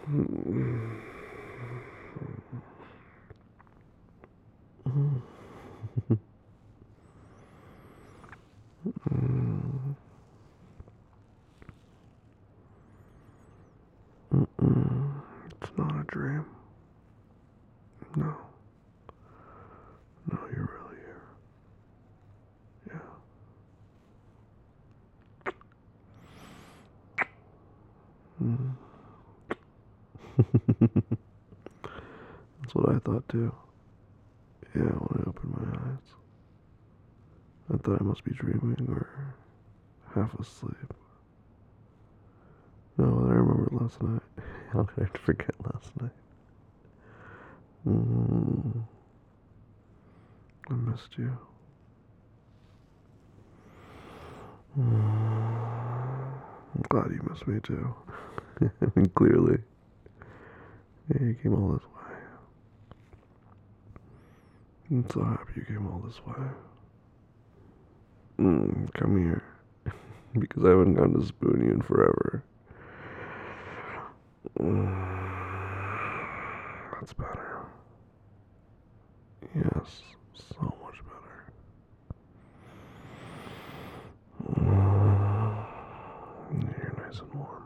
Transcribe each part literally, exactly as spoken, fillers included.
Mm. Mm-mm. It's not a dream. No. No, you're really here. Yeah. Mm. That's what I thought too. Yeah, when I opened my eyes. I thought I must be dreaming or half asleep. No, I remember last night. How could I forget last night? Mm. I missed you. Mm. I'm glad you missed me too. I mean, clearly. Yeah, you came all this way. I'm so happy you came all this way. Mm, come here. Because I haven't gone to spoon you in forever. Mm, that's better. Yes, so much better. Mm, you're nice and warm.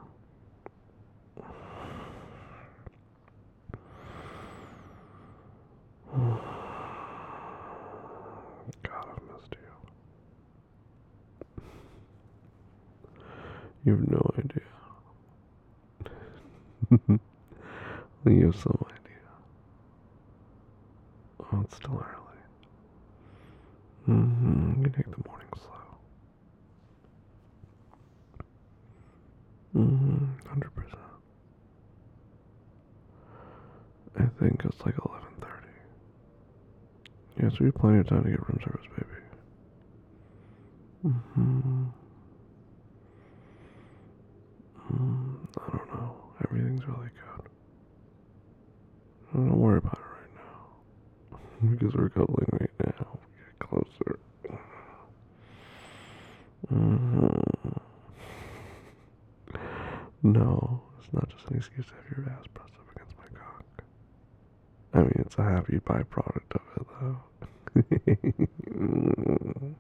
God, I've missed you. You have no idea. You have some idea. Oh, it's still early. Mm-hmm. You take the morning slow. Mm-hmm. one hundred percent. I think it's like eleven thirty. Yeah, so we have plenty of time to get room service, baby. Mm-hmm. Mm, I don't know. Everything's really good. Don't worry about it right now. Because we're cuddling right now. Get closer. Mm-hmm. No, it's not just an excuse to have your ass pressed up against my cock. I mean, it's a happy byproduct of it, though. mm.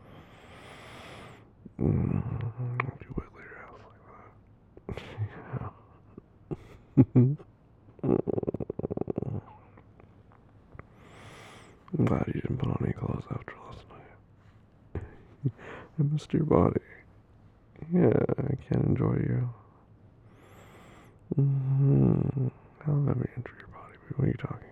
Mm. If you wiggle your ass like that. Yeah. I'm glad you didn't put on any clothes after last night. I missed your body. Yeah, I can't enjoy you. Mm-hmm. I'll never enter your body. What are you talking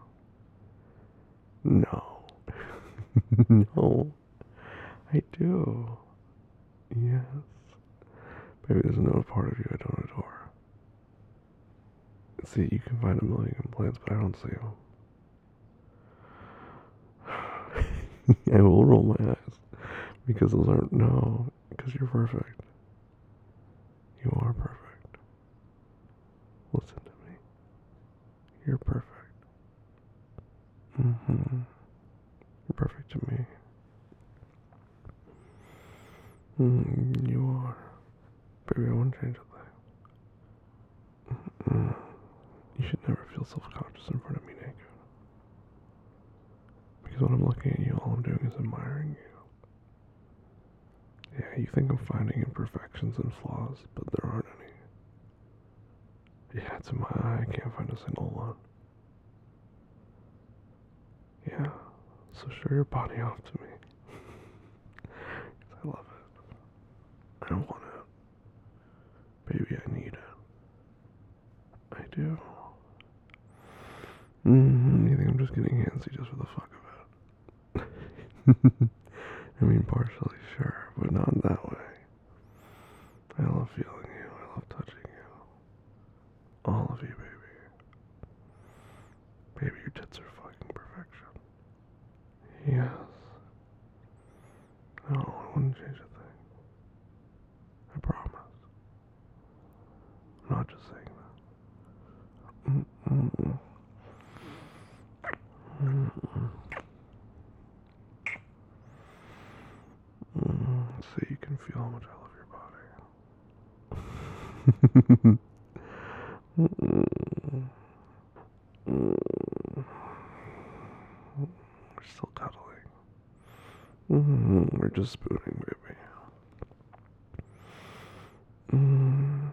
about? No. No. I do. Yes. Baby, there's no part of you I don't adore. See, you can find a million complaints, but I don't see them. I will roll my eyes. Because those aren't, no. Because you're perfect. You are perfect. Listen to me. You're perfect. Mm-hmm. You're perfect to me. Mm, you are. Baby, I won't change a thing. Mm. You should never feel self-conscious in front of me naked. Because when I'm looking at you, all I'm doing is admiring you. Yeah, you think I'm finding imperfections and flaws, but there aren't any. Yeah, it's in my eye. I can't find a single one. Yeah, so show your body off to me. Because I love it. I want it. Baby, I need it. I do. Mm-hmm. You think I'm just getting antsy just for the fuck of it? I mean, partially, sure, but not in that way. I love feeling you. I love touching you. All of you, baby. Baby, your tits are fucking perfection. Yes. No, I wouldn't change a thing. I promise. I'm not just saying that. Mm-mm. Mm-mm. Mm. So you can feel how much I love your body. Mm. Mm. We're still cuddling. Mm. We're just spooning, baby. Mm.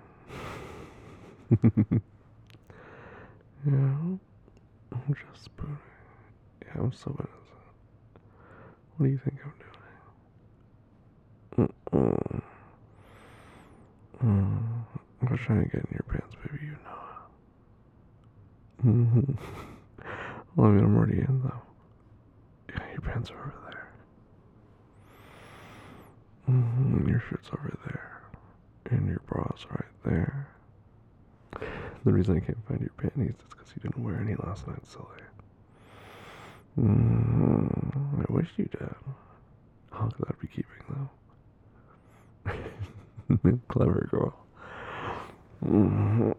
Yeah, I'm just spooning. Yeah, I'm so innocent. What do you think I'm doing? Mm-mm. Mm. I'm just trying to get in your pants, baby. You know it. Mm-hmm. Well, I mean, I'm already in, though. Yeah, your pants are over there. Mm-hmm. Your shirt's over there. And your bra's right there. The reason I can't find your panties is because you didn't wear any last night, silly. Mm-hmm. I wish you did. How could that be keeping, though? Clever girl. Mm-hmm.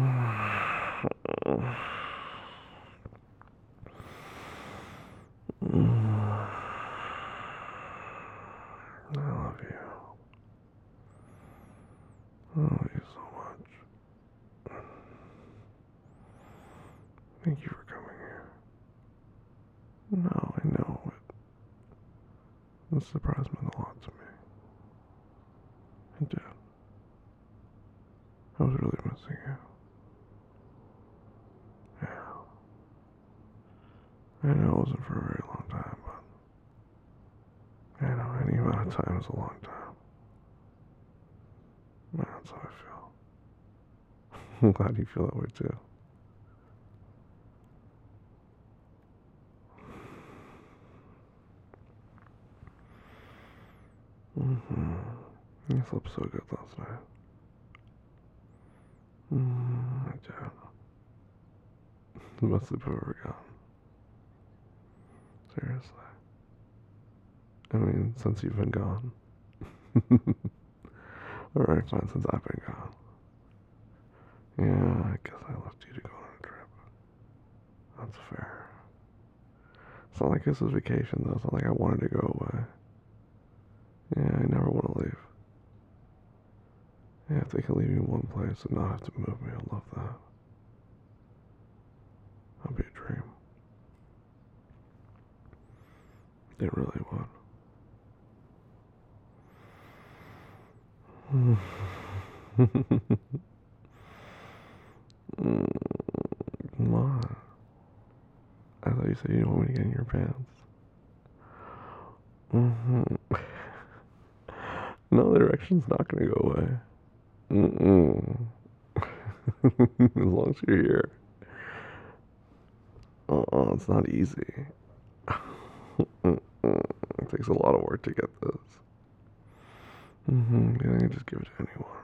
I love you. I love you so much. Thank you for coming here. No, I know it. This surprise meant a lot to me. It did. I was really missing you. Yeah. I know it wasn't for a very long time, but I know any amount of time is a long time. That's how I feel. I'm glad you feel that way too. Mm-hmm. You slept so good last night. Mm, I did. The best sleep I've ever gotten. Seriously. I mean, since you've been gone. Alright, fine, since I've been gone. Yeah, I guess I left you to go on a trip. That's fair. It's not like this was vacation, though. It's not like I wanted to go away. Yeah, I never want to leave. Yeah, if they can leave me in one place and not have to move me, I love that. That'd be a dream. It really would. Mm, come on. I thought you said you didn't want me to get in your pants. Mm-hmm. No, the erection's not gonna go away. Mm-mm. As long as you're here. Uh-uh, it's not easy. Mm-mm. It takes a lot of work to get this. Mm-hmm. You can just give it to anyone.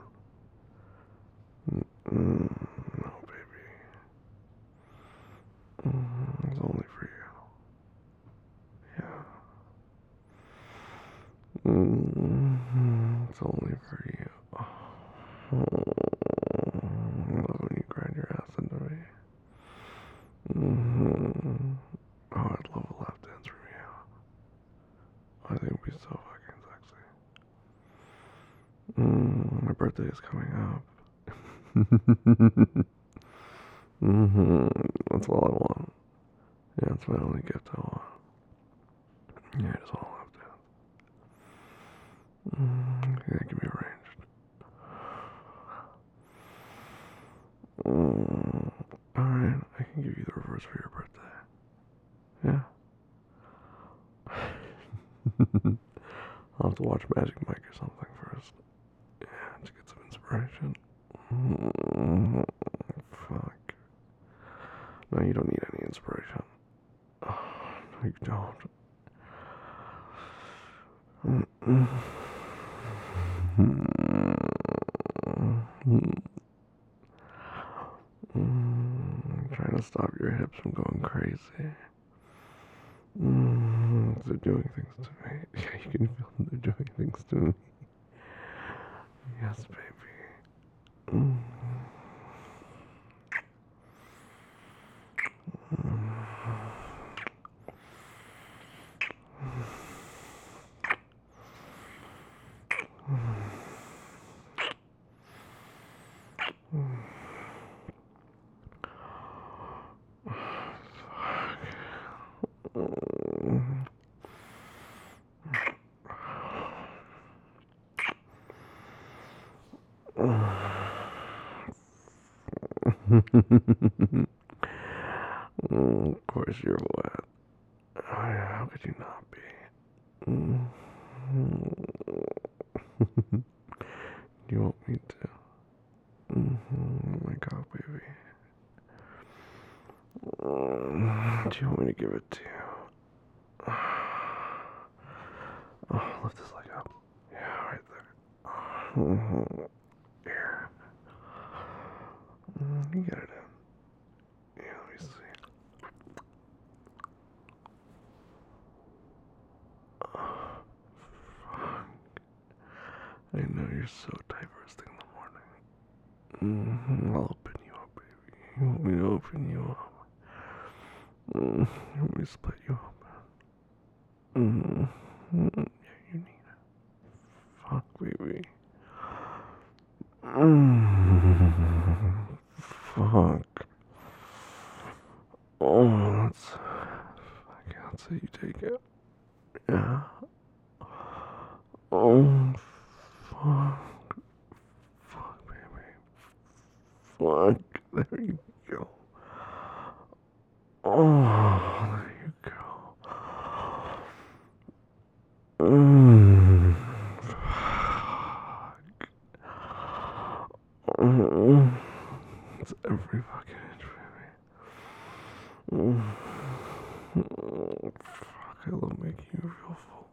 Mm-mm. No, baby. Mm-hmm. It's only for you. Yeah. Mm-hmm. It's only for you. Oh, I love when you grind your ass into me. Mm-hmm. Oh, I'd love a lap dance from you. I think it'd be so fucking sexy. Mm, my birthday is coming up. Mm-hmm. That's all I want. Yeah, that's my only gift I want. Yeah, I just want a lap dance. Mm, yeah, that can be arranged. Mm, alright, I can give you the reverse for your birthday. Yeah. I'll have to watch Magic Mike or something first. Yeah, to get some inspiration. Mm, fuck. No, you don't need any inspiration. Oh, no, you don't. Mm-mm. Mm, trying to stop your hips from going crazy. Mm, they're doing things to me. Yeah, you can feel them. They're doing things to me. Yes, baby. Mm. Mm, of course you're wet. Oh, yeah, how could you not be? Mm. You want me to? Mm-hmm. Oh my god, baby. Mm. Do you want me to give it to you? Oh, lift this leg up. Yeah, right there. Mm-hmm. Here. Mm, you get it in. Yeah, let me see. Oh, fuck. I know you're so tight first thing in the morning. Mm-hmm. I'll open you up, baby. You want me to open you up? Mm, you want me to split you open? Mm-hmm. Yeah, you need it. Fuck, baby. Mm, fuck. Oh, that's. I can't say you take it. Yeah. Oh, fuck. Fuck, baby. Fuck. There you go. Oh, there you go. Mm. Fuck. Mm. It's every fucking inch, baby. Mm. Fuck, I love making you feel full.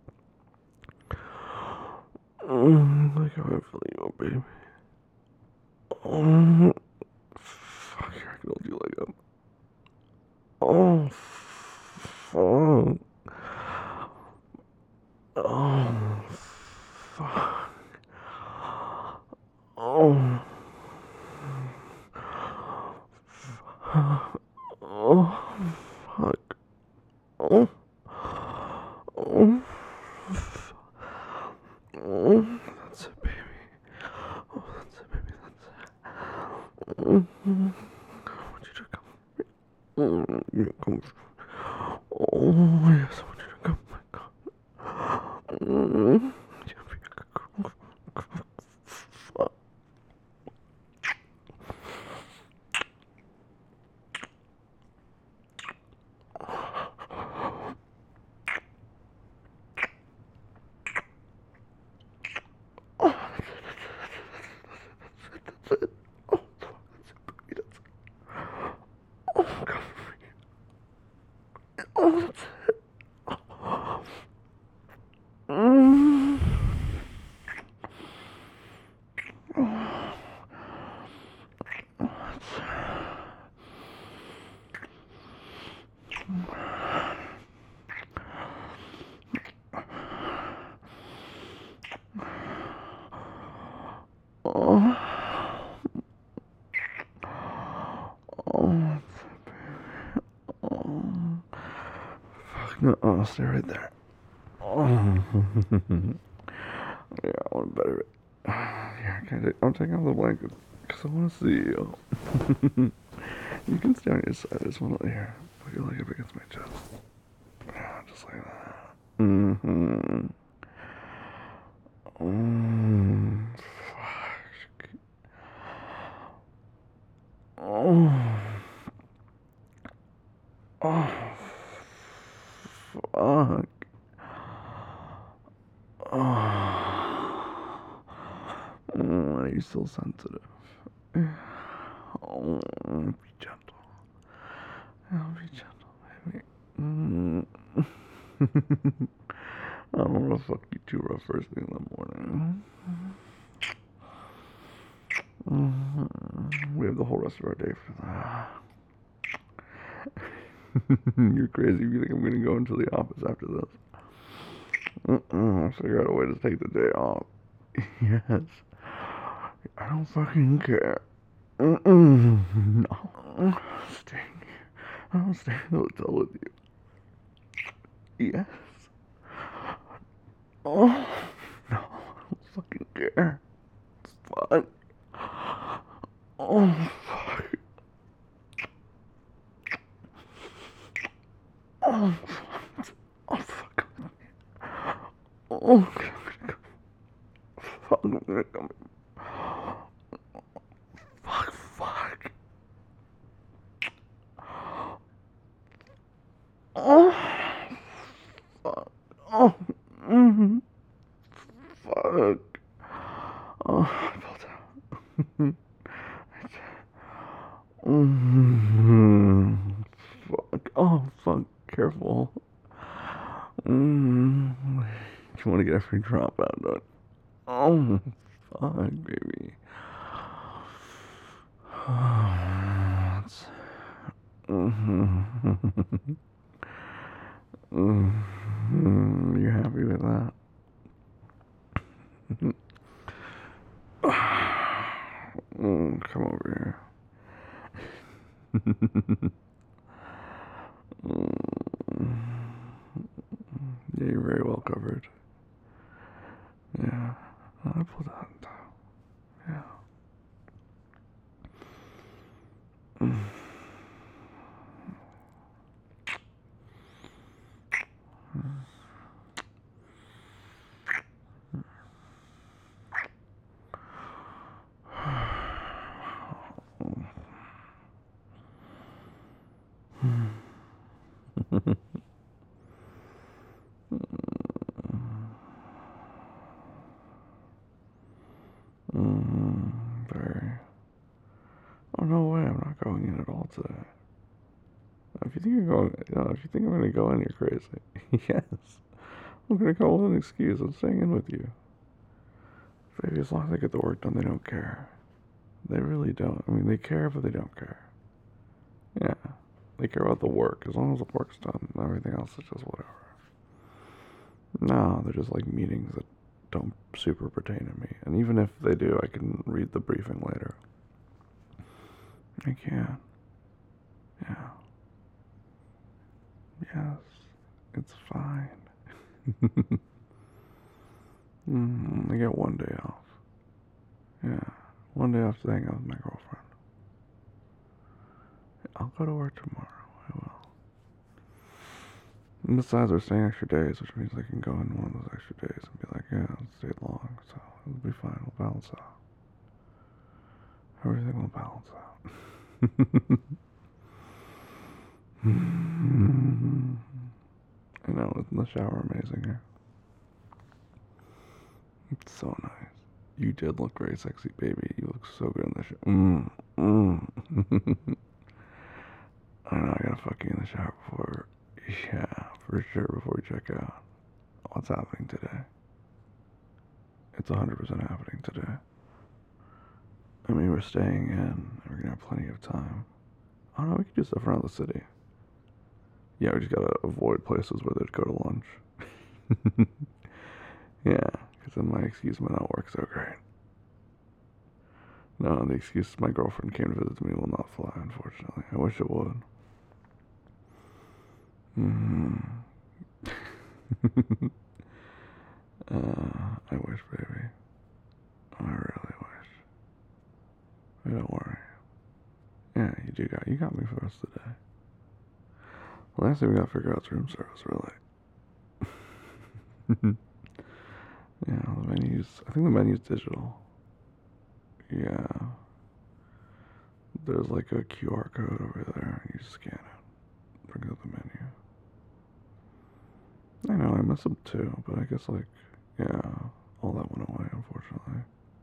Mm, like how I feel you up, baby. Oh, fuck, here, I can hold you like up. Oh, fuck. Oh, fuck. Oh, fuck. Oh, fuck. Oh, oh, oh, that's it, baby. Oh, that's it, baby, that's it. Mm-hmm. I want you to come. Mm, you come. Oh, yes, I want you to come, my God. Mm, yeah, baby. Fuck. That's it. Oh, fuck, that's it, baby, that's it. Oh, God. Oh, that's it. Mm. Oh, oh, oh. Fuck no, oh, stay right there. Oh. Yeah, I want to better it. Yeah, can I take, I'm taking off the blanket because I want to see you. You can stay on your side. I just want to hear. Put your leg up against my chest. Yeah, just like that. Mm-hmm. Mm, fuck. Oh. Oh. Fuck. Oh. Oh, are you still sensitive? Oh, be gentle. Oh, be gentle, baby. Mm. I don't want to fuck you too rough first thing in the morning. Mm-hmm. We have the whole rest of our day for that. You're crazy if you think I'm gonna go into the office after this. Mm-mm, I'll figure out a way to take the day off. Yes. I don't fucking care. Mm-mm. No. I'm staying here. I'll stay in the hotel with you. Yes. Oh. No. I don't fucking care. It's fun. Oh, fuck. Oh, fuck. Oh, fuck. Oh, fuck. Fuck, I'm gonna come. Fuck, fuck. Oh, mm, fuck. Oh, I fell down. Mm, fuck. Oh, fuck. Careful. Mm, you want to get a free drop out, don't you? Oh, fuck, baby. It's, mm-hmm. Mm-hmm. You happy with that? Mm, come over here. Mm. Yeah, you're very well covered. Yeah, I pulled out. Yeah. Mm. Mm, very. Oh no way! I'm not going in at all today. If you think you're going, you know, if you think I'm gonna go in, you're crazy. Yes, I'm gonna go with an excuse. I'm staying in with you, baby. As long as I get the work done, they don't care. They really don't. I mean, they care, but they don't care. Yeah, they care about the work. As long as the work's done, everything else is just whatever. No, they're just like meetings that don't super pertain to me. And even if they do, I can read the briefing later. I can. Yeah. Yes. It's fine. mm, I get one day off. Yeah. One day off to hang out with my girlfriend. I'll go to work tomorrow. I will. And besides, we're staying extra days, which means I can go in one of those extra days and be like, yeah, I'll stay long, so it'll be fine. We'll balance out. Everything will balance out. I know, isn't the shower amazing here? It's so nice. You did look very sexy, baby. You look so good in the shower. Mm, mm. I know, I gotta fuck you in the shower before, yeah, for sure, before we check out. What's happening today? It's one hundred percent happening today. I mean, we're staying in, we're gonna have plenty of time. I don't know, we could do stuff around the city. Yeah, we just gotta avoid places where they'd go to lunch. Yeah, because then my excuse might not work so great. No, the excuse my girlfriend came to visit me will not fly, unfortunately. I wish it would. Mm-hmm. uh, I wish, baby. I really wish. But don't worry. Yeah, you do got you got me for the rest of the day. The last thing we gotta figure out is room service, really. Yeah, the menu's. I think the menu's digital. Yeah. There's like a Q R code over there, and you scan it. Bring up the menu. I know, I miss them too, but I guess, like, yeah, all that went away, unfortunately.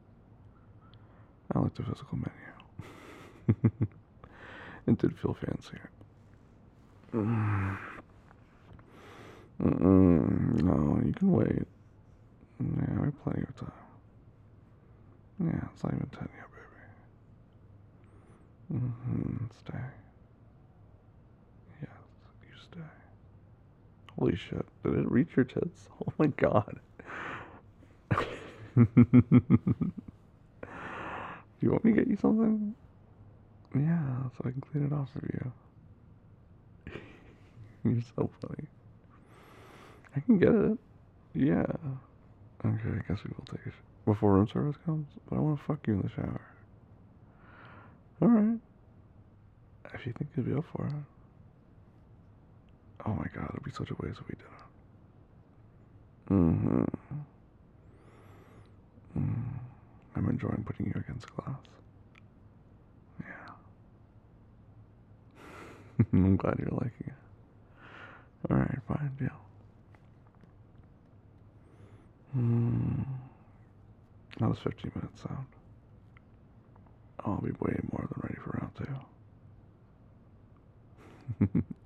I like the physical menu. It did feel fancier. Mm. Mm-mm. No, you can wait. Yeah, we have plenty of time. Yeah, it's not even ten yet, baby. Mm-hmm. Stay. Yes, you stay. Holy shit. Did it reach your tits? Oh my god. Do you want me to get you something? Yeah, so I can clean it off of you. You're so funny. I can get it. Yeah. Okay, I guess we will take it before room service comes. But I want to fuck you in the shower. Alright. If you think you'd be up for it. Oh my god, it'd be such a waste if we didn't. Mm-hmm. Mm. I'm enjoying putting you against glass. Yeah. I'm glad you're liking it. Alright, fine, deal. Hmm. How does fifteen minutes sound? I'll be way more than ready for round two.